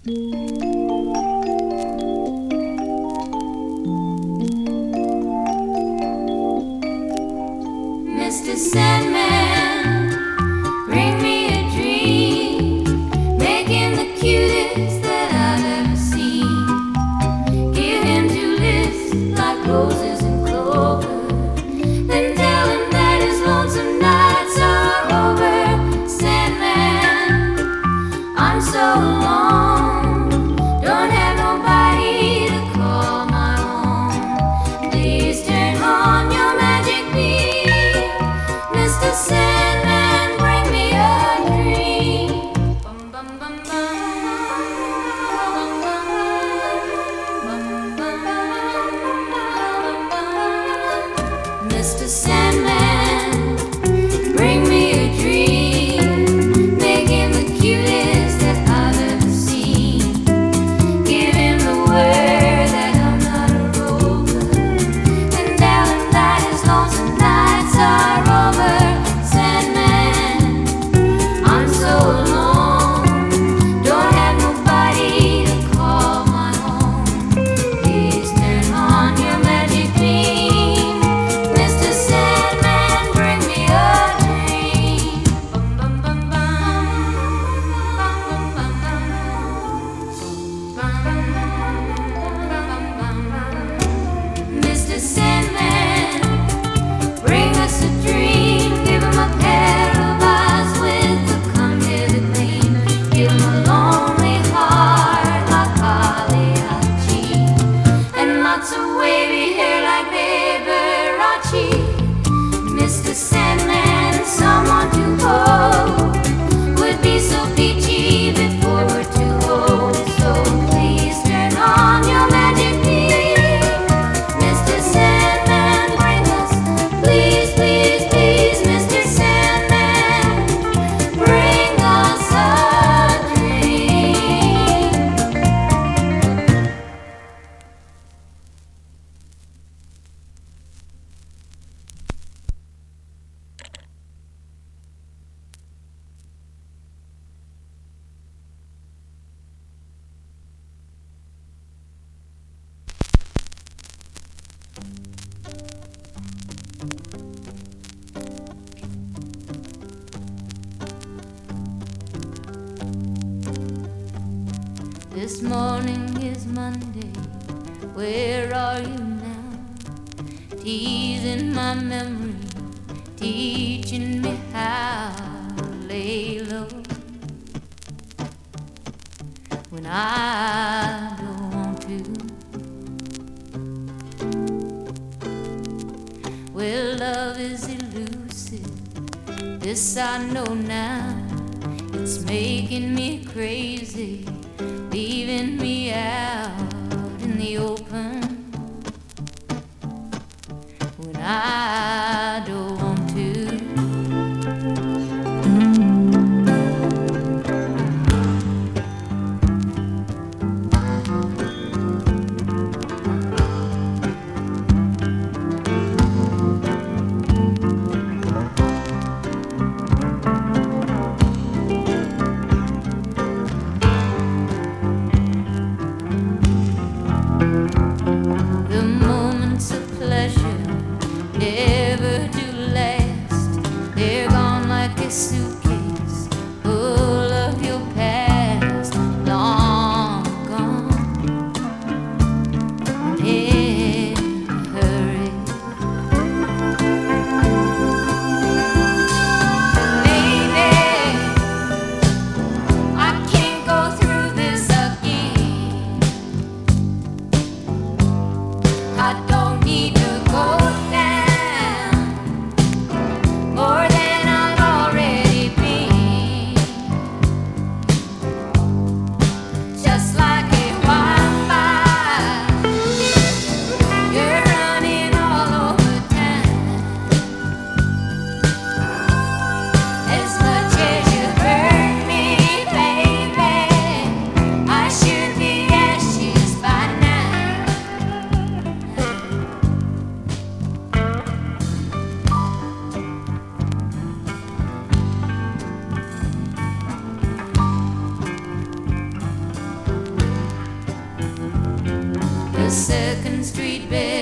Mr. Sandman, bring me a dream, make him the cutest that I've ever seen. Give him 2 lips like roses and clover, then tell him that his lonesome nights are over. Sandman, I'm so alone, don't have nobody to call my own. Please turn on your magic beam, Mr. Sandman, bring me a dream. Bum, bum, bum, bum. Bum, bum, bum. Mr. Sandman, bring me a dream, make him the cutest that I've ever seen. Give him the word that I'm not a rover, and tell him that his lonesome nights are over. Sandman, I'm so alone, don't have nobody to call my own. Please turn on your magic beam, Mr. Sandman, bring me a dream. Bum, bum, bum, bum. Bum, bum, bum, bum. Mr. Sandman, bring us a dream. Give him a pair of eyes with a come-hither gleam. Give him a lonely heart like Pagliacci, and lots of wavy hair like Liberace. Mr. Sandman, someone to hold would be so peachy before we're too old. So please turn on your magic beam, Mr. Sandman, bring us, please, please, please, Mr. Sandman, bring us a dream. This morning is Monday, where are you now? Teasing my memory, teaching me how to lay low when I don't want to. Well, love is elusive, this I know now. It's making me crazy, leaving me out in the open when I don't want to. Second Street bed.